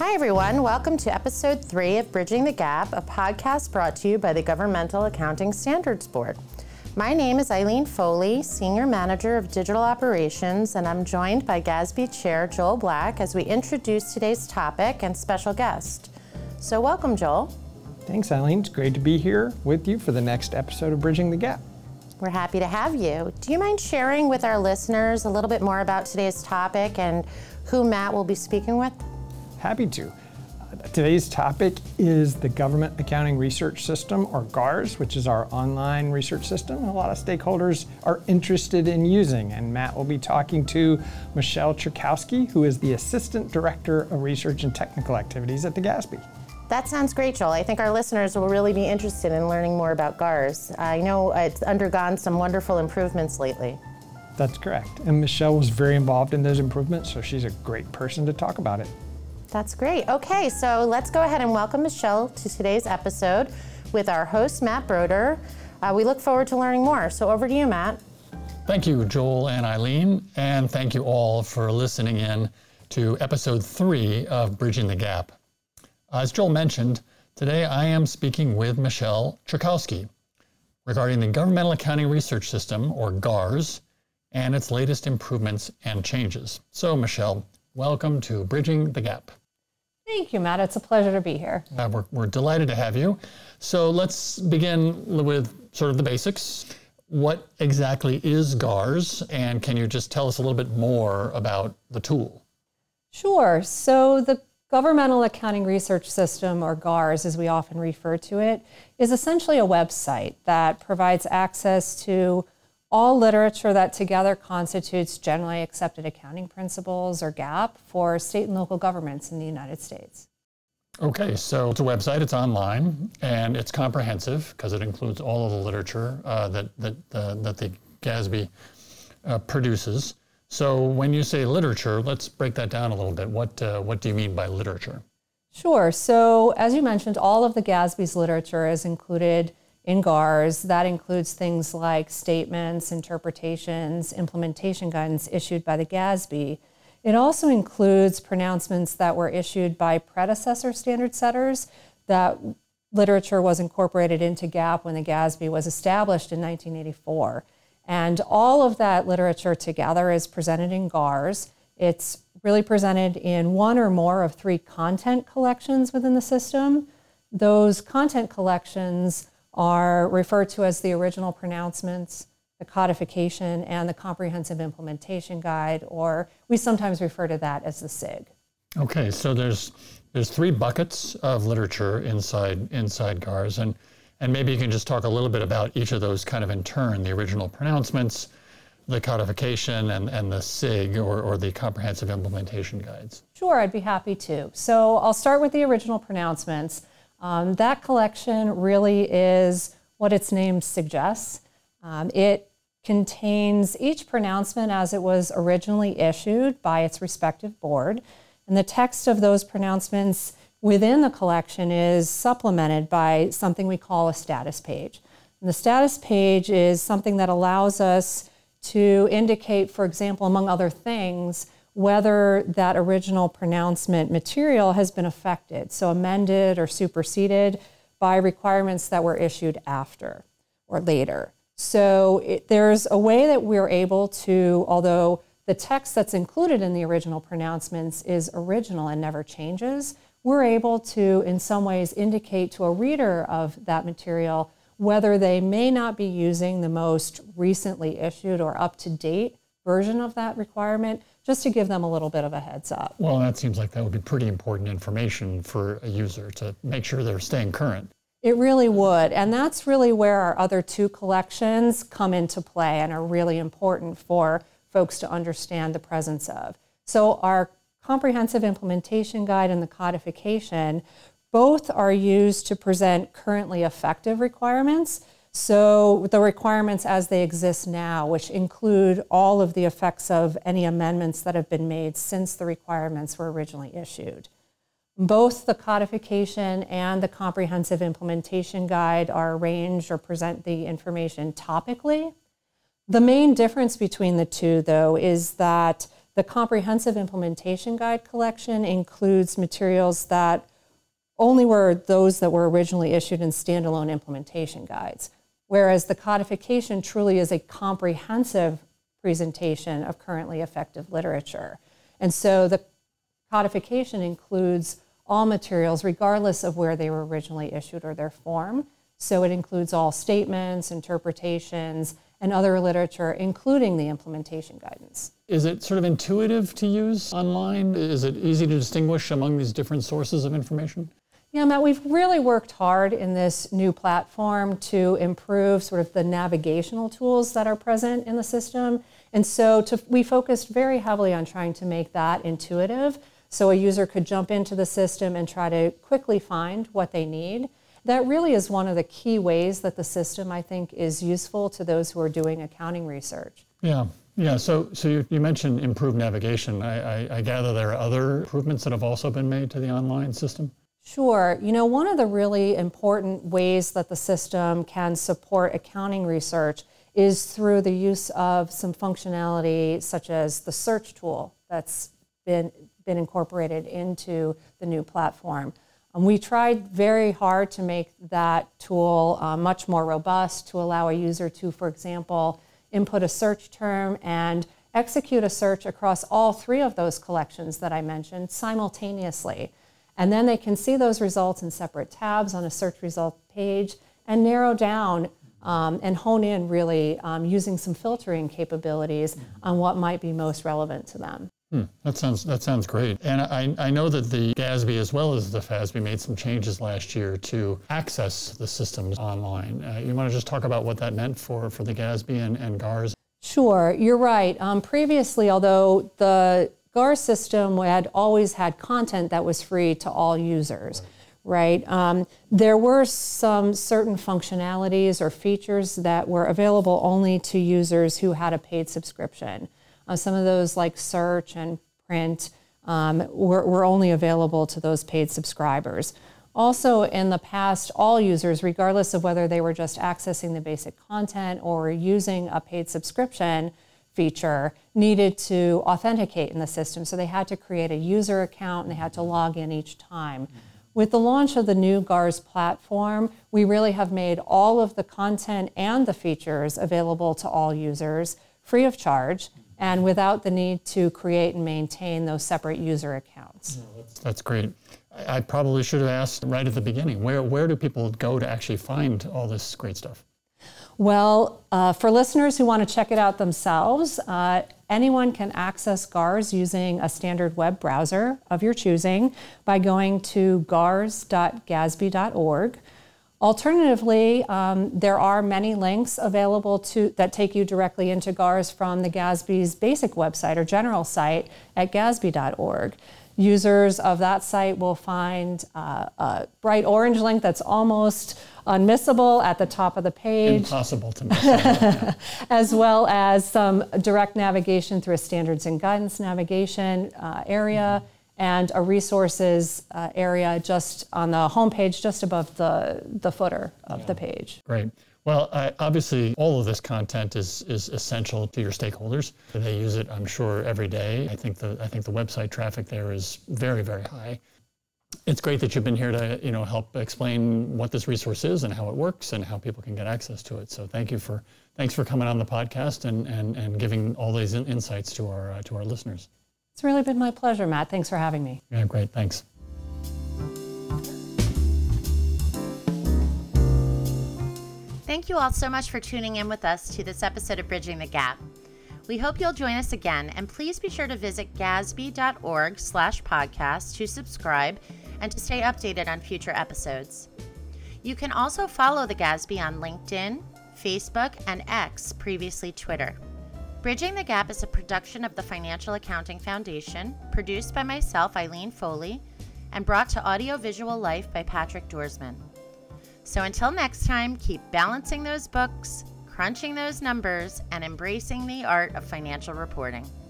Hi, everyone. Welcome to episode 3 of Bridging the Gap, a podcast brought to you by the Governmental Accounting Standards Board. My name is Eileen Foley, Senior Manager of Digital Operations, and I'm joined by GASB Chair Joel Black as we introduce today's topic and special guest. So welcome, Joel. Thanks, Eileen. It's great to be here with you for the next episode of Bridging the Gap. We're happy to have you. Do you mind sharing with our listeners a little bit more about today's topic and who Matt will be speaking with? Happy to. Today's topic is the Government Accounting Research System, or GARS, which is our online research system a lot of stakeholders are interested in using. And Matt will be talking to Michelle Czerkowski, who is the Assistant Director of Research and Technical Activities at the GASB. That sounds great, Joel. I think our listeners will really be interested in learning more about GARS. I know it's undergone some wonderful improvements lately. That's correct. And Michelle was very involved in those improvements, so she's a great person to talk about it. That's great. Okay, so let's go ahead and welcome Michelle to today's episode with our host, Matt Broder. We look forward to learning more. So over to you, Matt. Thank you, Joel and Eileen, and thank you all for listening in to episode 3 of Bridging the Gap. As Joel mentioned, today I am speaking with Michelle Czerkowski regarding the Governmental Accounting Research System, or GARS, and its latest improvements and changes. So, Michelle, welcome to Bridging the Gap. Thank you, Matt. It's a pleasure to be here. We're delighted to have you. So let's begin with sort of the basics. What exactly is GARS, and can you just tell us a little bit more about the tool? Sure. So the Governmental Accounting Research System, or GARS as we often refer to it, is essentially a website that provides access to all literature that together constitutes generally accepted accounting principles, or GAAP, for state and local governments in the United States. Okay, so it's a website, it's online, and it's comprehensive because it includes all of the literature that the GASB produces. So when you say literature, let's break that down a little bit. What do you mean by literature? Sure. So as you mentioned, all of the GASB's literature is included in GARS. That includes things like statements, interpretations, implementation guidance issued by the GASB. It also includes pronouncements that were issued by predecessor standard setters. That literature was incorporated into GAAP when the GASB was established in 1984. And all of that literature together is presented in GARS. It's really presented in one or more of 3 content collections within the system. Those content collections are referred to as the original pronouncements, the codification, and the comprehensive implementation guide, or we sometimes refer to that as the SIG. Okay, so there's 3 buckets of literature inside GARS, and maybe you can just talk a little bit about each of those kind of in turn: the original pronouncements, the codification, and the SIG, or the comprehensive implementation guides. Sure, I'd be happy to. So I'll start with the original pronouncements. That collection really is what its name suggests. It contains each pronouncement as it was originally issued by its respective board, and the text of those pronouncements within the collection is supplemented by something we call a status page. And the status page is something that allows us to indicate, for example, among other things, whether that original pronouncement material has been affected, so amended or superseded by requirements that were issued after or later. So there's a way that we're able to, although the text that's included in the original pronouncements is original and never changes, we're able to, in some ways, indicate to a reader of that material whether they may not be using the most recently issued or up-to-date version of that requirement, just to give them a little bit of a heads up. Well, that seems like that would be pretty important information for a user to make sure they're staying current. It really would, and that's really where our other 2 collections come into play and are really important for folks to understand the presence of. So our comprehensive implementation guide and the codification, both are used to present currently effective requirements. So the requirements as they exist now, which include all of the effects of any amendments that have been made since the requirements were originally issued. Both the codification and the comprehensive implementation guide are arranged or present the information topically. The main difference between the 2, though, is that The Comprehensive Implementation Guide collection includes materials that only were those that were originally issued in standalone implementation guides, whereas the codification truly is a comprehensive presentation of currently effective literature. And so the codification includes all materials regardless of where they were originally issued or their form. So it includes all statements, interpretations, and other literature, including the implementation guidance. Is it sort of intuitive to use online? Is it easy to distinguish among these different sources of information? Yeah, Matt, we've really worked hard in this new platform to improve sort of the navigational tools that are present in the system. And so we focused very heavily on trying to make that intuitive so a user could jump into the system and try to quickly find what they need. That really is one of the key ways that the system, I think, is useful to those who are doing accounting research. Yeah. So you mentioned improved navigation. I gather there are other improvements that have also been made to the online system? Sure. One of the really important ways that the system can support accounting research is through the use of some functionality such as the search tool that's been incorporated into the new platform. We tried very hard to make that tool much more robust to allow a user to, for example, input a search term and execute a search across all three of those collections that I mentioned simultaneously. And then they can see those results in separate tabs on a search result page and narrow down and hone in really using some filtering capabilities on what might be most relevant to them. That sounds great. And I know that the GASB as well as the FASB made some changes last year to access the systems online. You want to just talk about what that meant for the GASB and GARS? Sure, you're right. Previously, although the GARS system had always had content that was free to all users, right? There were some certain functionalities or features that were available only to users who had a paid subscription. Some of those, like search and print, were only available to those paid subscribers. Also, in the past, all users, regardless of whether they were just accessing the basic content or using a paid subscription feature, needed to authenticate in the system. So they had to create a user account and they had to log in each time. With the launch of the new GARS platform, we really have made all of the content and the features available to all users free of charge and without the need to create and maintain those separate user accounts. That's great. I probably should have asked right at the beginning, where do people go to actually find all this great stuff? Well, for listeners who want to check it out themselves, anyone can access GARS using a standard web browser of your choosing by going to gars.gasb.org. Alternatively, there are many links available that take you directly into GARS from the GASB's basic website or general site at gasb.org. Users of that site will find a bright orange link that's almost unmissable at the top of the page. Impossible to miss. Yeah. As well as some direct navigation through a standards and guidance navigation area and a resources area just on the homepage, just above the footer of the page. Great. Well, obviously, all of this content is essential to your stakeholders. They use it, I'm sure, every day. I think the website traffic there is very, very high. It's great that you've been here to help explain what this resource is and how it works and how people can get access to it. So thanks for coming on the podcast and giving all these insights to our listeners. It's really been my pleasure, Matt. Thanks for having me. Yeah, great. Thanks. Thank you all so much for tuning in with us to this episode of Bridging the Gap. We hope you'll join us again, and please be sure to visit gasb.org/podcast to subscribe and to stay updated on future episodes. You can also follow the GASB on LinkedIn, Facebook, and X, previously Twitter. Bridging the Gap is a production of the Financial Accounting Foundation, produced by myself, Eileen Foley, and brought to audiovisual life by Patrick Dorsman. So until next time, keep balancing those books, crunching those numbers, and embracing the art of financial reporting.